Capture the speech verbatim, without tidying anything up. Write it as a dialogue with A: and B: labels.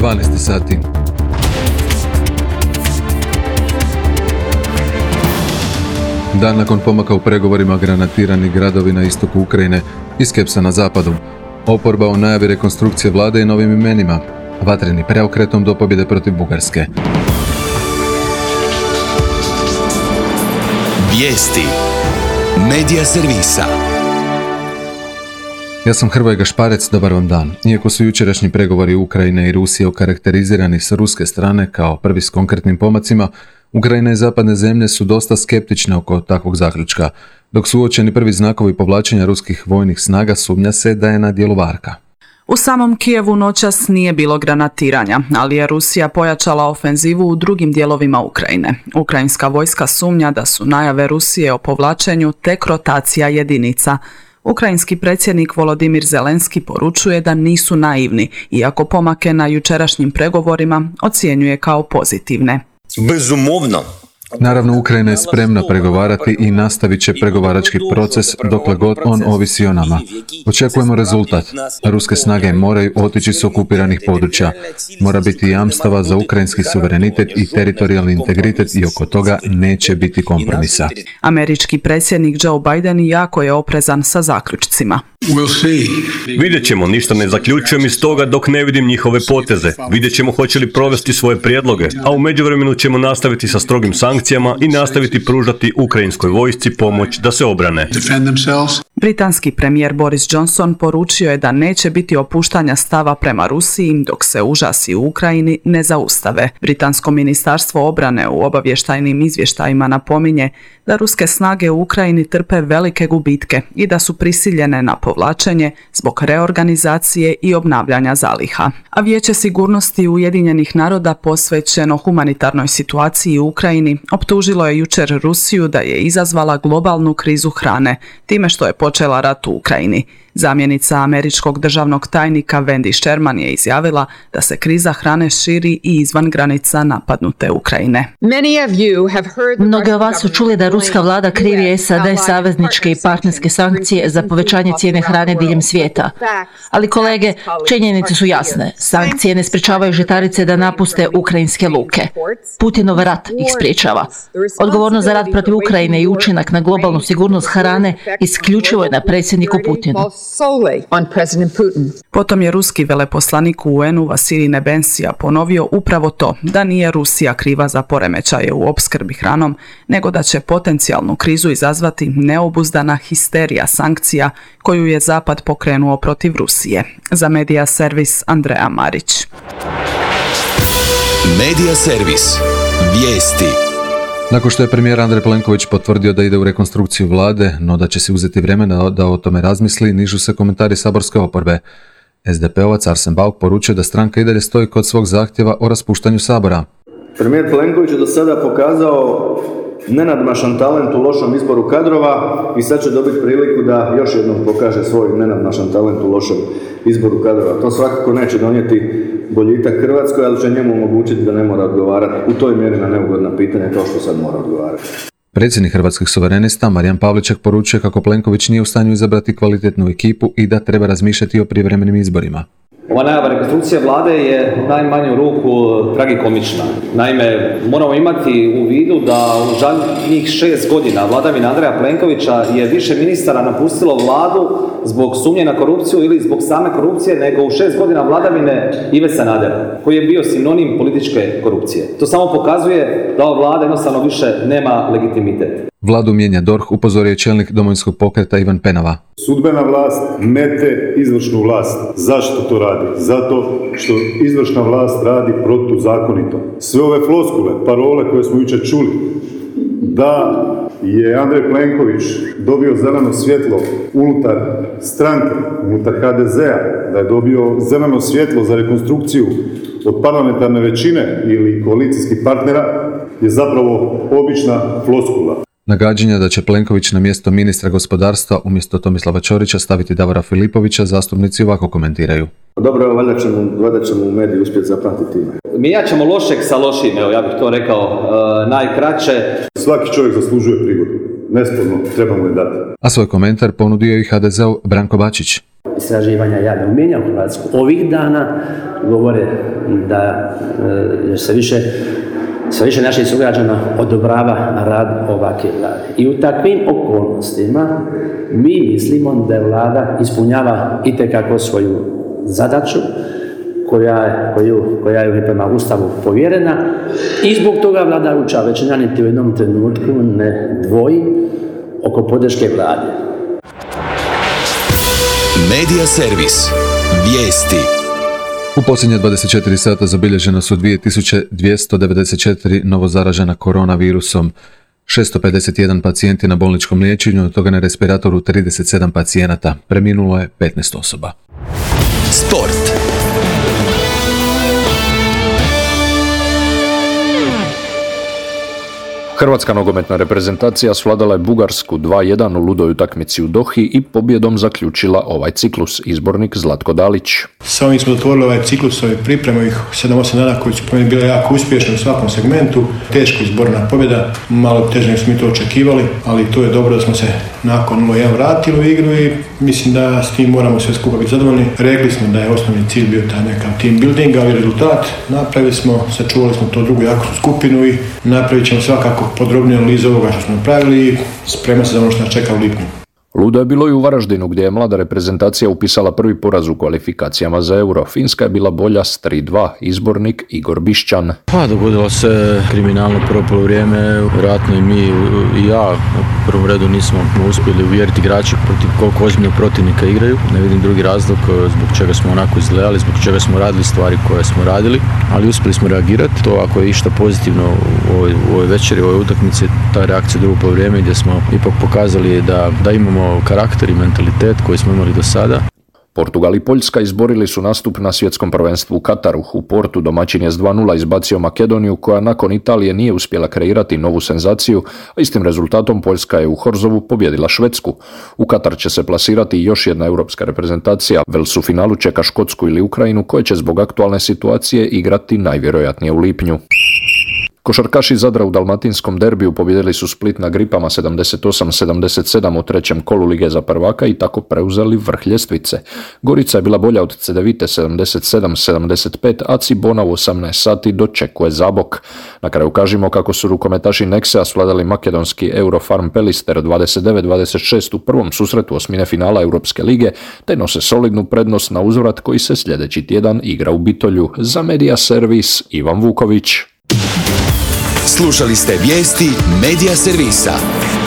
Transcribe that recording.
A: dvanaest sati. Dan nakon pomaka u pregovorima, granatirani gradovi na istoku Ukrajine i skepsa na zapadu. Oporba u najavi rekonstrukcije vlade i novim imenima. Vatreni preokretom do pobjede protiv Bugarske.
B: Vijesti Medija servisa.
A: Ja sam Hrvoje Gašparec, dobar vam dan. Iako su jučerašnji pregovori Ukrajine i Rusije okarakterizirani s ruske strane kao prvi s konkretnim pomacima, Ukrajina i zapadne zemlje su dosta skeptične oko takvog zaključka. Dok su uočeni prvi znakovi povlačenja ruskih vojnih snaga, sumnja se da je na djelu varka.
C: U samom Kijevu noćas nije bilo granatiranja, ali je Rusija pojačala ofenzivu u drugim dijelovima Ukrajine. Ukrajinska vojska sumnja da su najave Rusije o povlačenju tek rotacija jedinica. Ukrajinski predsjednik Volodimir Zelenski poručuje da nisu naivni, iako pomake na jučerašnjim pregovorima ocjenjuje kao pozitivne.
B: Bezumovno.
A: Naravno, Ukrajina je spremna pregovarati i nastavit će pregovarački proces dokle god on ovisi o nama. Očekujemo rezultat. Ruske snage moraju otići s okupiranih područja. Mora biti jamstava za ukrajinski suverenitet i teritorijalni integritet i oko toga neće biti kompromisa.
C: Američki predsjednik Joe Biden jako je oprezan sa zaključcima.
D: Vidjet ćemo, ništa ne zaključujem iz toga dok ne vidim njihove poteze. Vidjet ćemo hoće li provesti svoje prijedloge, a u međuvremenu ćemo nastaviti sa strogim sankcijama i nastaviti pružati ukrajinskoj vojsci pomoć da se obrane.
C: Britanski premijer Boris Johnson poručio je da neće biti opuštanja stava prema Rusiji dok se užasi u Ukrajini ne zaustave. Britansko ministarstvo obrane u obavještajnim izvještajima napominje da ruske snage u Ukrajini trpe velike gubitke i da su prisiljene na povlačenje zbog reorganizacije i obnavljanja zaliha. A Vijeće sigurnosti Ujedinjenih naroda posvećeno humanitarnoj situaciji u Ukrajini optužilo je jučer Rusiju da je izazvala globalnu krizu hrane, time što je počela rat u Ukrajini. Zamjenica američkog državnog tajnika Wendy Sherman je izjavila da se kriza hrane širi i izvan granica napadnute Ukrajine.
E: Mnogi od vas su čuli da ruska vlada krivi S A D savezničke i partnerske sankcije za povećanje cijene hrane diljem svijeta. Ali kolege, činjenice su jasne. Sankcije ne sprečavaju žitarice da napuste ukrajinske luke. Putinov rat ih sprečava. Odgovornost za rat protiv Ukrajine i učinak na globalnu sigurnost hrane isključivo je na predsjedniku Putinu.
C: Potom je ruski veleposlanik u U N-u Vasilij Nebensija ponovio upravo to, da nije Rusija kriva za poremećaje u opskrbi hranom, nego da će potencijalnu krizu izazvati neobuzdana histerija sankcija koju je Zapad pokrenuo protiv Rusije. Za Medija servis Andreja Marić.
B: Medija servis. Vijesti.
A: Nakon što je premijer Andrej Plenković potvrdio da ide u rekonstrukciju vlade, no da će si uzeti vremena da o tome razmisli, nižu se komentari saborske oporbe. S D P-ovac Arsen Bauk poručuje da stranka i dalje stoji kod svog zahtjeva o raspuštanju Sabora.
F: Premijer Plenković je do sada pokazao nenadmašan talent u lošom izboru kadrova i sad će dobiti priliku da još jednom pokaže svoj nenadmašan talent u lošem izboru kadrova. To svakako neće donijeti boljitak Hrvatskoj, ali će njemu omogućiti da ne mora odgovarati u toj mjeri na neugodna pitanja kao što sad mora odgovarati.
A: Predsjednik Hrvatskih suverenista Marijan Pavliček poručuje kako Plenković nije u stanju izabrati kvalitetnu ekipu i da treba razmišljati o prijevremenim izborima.
G: Ova najava rekonstrukcije vlade je najmanju ruku tragikomična. Naime, moramo imati u vidu da u zadnjih šest godina vladavine Andreja Plenkovića je više ministara napustilo vladu zbog sumnje na korupciju ili zbog same korupcije nego u šest godina vladavine Ive Sanadera, koji je bio sinonim političke korupcije. To samo pokazuje da ova vlada jednostavno više nema legitimitet.
A: Vladu mijenja D O R H, upozorio je čelnik Domovinskog pokreta Ivan Penava.
H: Sudbena vlast mete izvršnu vlast. Zašto to radi? Zato što izvršna vlast radi protuzakonito. Sve ove floskule, parole koje smo jučer čuli, da je Andrej Plenković dobio zeleno svjetlo unutar stranke, unutar H D Z-a, da je dobio zeleno svjetlo za rekonstrukciju od parlamentarne većine ili koalicijskih partnera, je zapravo obična floskula.
A: Nagađanja da će Plenković na mjesto ministra gospodarstva umjesto Tomislava Ćorića staviti Davora Filipovića, zastupnici ovako komentiraju.
F: Dobro, valjda ćemo, valjda ćemo u mediji uspjeti zapamtiti ime.
G: Mijenjat ćemo lošeg sa lošim, evo ja bih to rekao uh, najkraće.
H: Svaki čovjek zaslužuje prigodu. Nesporno, treba mu je dati.
A: A svoj komentar ponudio i H D Z-ov Branko Bačić.
I: Istraživanja javnog mnijenja u Hrvatskoj ovih dana govore da e, se više sve više naših sugrađana odobrava rad ovakve vlade. I u takvim okolnostima mi mislimo da je vlada ispunjava itekako svoju zadaću koja, koju, koja je prema Ustavu povjerena i zbog toga vladajuća većina niti u jednom trenutku ne dvoji oko podrške vlade.
B: Medija servis. Vijesti.
A: U posljednje dvadeset četiri sata zabilježeno su dvije tisuće dvjesto devedeset četiri novozaražena koronavirusom, šesto pedeset jedan pacijenti na bolničkom liječenju, od toga na respiratoru trideset sedam pacijenata. Preminulo je petnaest osoba.
B: Sport.
J: Hrvatska nogometna reprezentacija svladala je Bugarsku dva jedan u ludoj utakmici u Dohi i pobjedom zaključila ovaj ciklus. Izbornik Zlatko Dalić.
K: Sa ovim smo otvorili ovaj ciklus, ove pripreme, ovih sedam osam dana koji su po meni bile jako uspješne u svakom segmentu. Teško izborna pobjeda, malo teže nego smo mi to očekivali, ali to je dobro da smo se nakon nula jedan vratili u igru i mislim da s tim moramo sve skupa biti zadovoljni. Rekli smo da je osnovni cilj bio taj nekav team building, ali rezultat napravili smo, sačuvali smo to drugu jaku skupinu i napravit ćemo svakako podrobnije analize ovoga što smo napravili i spremamo se za ono što nas čeka u lipnju.
J: Ludo je bilo i u Varaždinu gdje je mlada reprezentacija upisala prvi poraz u kvalifikacijama za Euro. Finska je bila bolja s tri dva. Izbornik Igor Bišćan.
L: Pa dogodilo se kriminalno prvo polovrijeme, vjerojatno i mi i ja u prvom redu nismo uspjeli uvjeriti igrače protiv koliko ozbiljnog protivnika igraju. Ne vidim drugi razlog zbog čega smo onako izgledali, zbog čega smo radili stvari koje smo radili, ali uspjeli smo reagirati. To ako je išta pozitivno u ovoj, u ovoj večeri, u ovoj utakmici, ta reakcija drugo polovrijeme gdje smo ipak pokazali da, da imamo karakter i mentalitet koji smo imali do sada.
J: Portugal i Poljska izborili su nastup na svjetskom prvenstvu u Kataru. U Portu domaćin je s dva nula izbacio Makedoniju, koja nakon Italije nije uspjela kreirati novu senzaciju, a istim rezultatom Poljska je u Horzovu pobjedila Švedsku. U Katar će se plasirati još jedna europska reprezentacija. Vels u finalu čeka Škotsku ili Ukrajinu, koje će zbog aktualne situacije igrati najvjerojatnije u lipnju. Košarkaši Zadra u dalmatinskom derbiju pobijedili su Split na Gripama sedamdeset osam sedamdeset sedam u trećem kolu Lige za prvaka i tako preuzeli vrh ljestvice. Gorica je bila bolja od Cedevite sedamdeset sedam sedamdeset pet, a Cibona u osamnaest sati dočekuje Zabok. Na kraju kažemo kako su rukometaši Nexea svladali makedonski Eurofarm Pelister dvadeset devet dvadeset šest u prvom susretu osmine finala Europske lige, te nose solidnu prednost na uzvrat koji se sljedeći tjedan igra u Bitolju. Za Medija servis Ivan Vuković.
B: Slušali ste vijesti Medija servisa.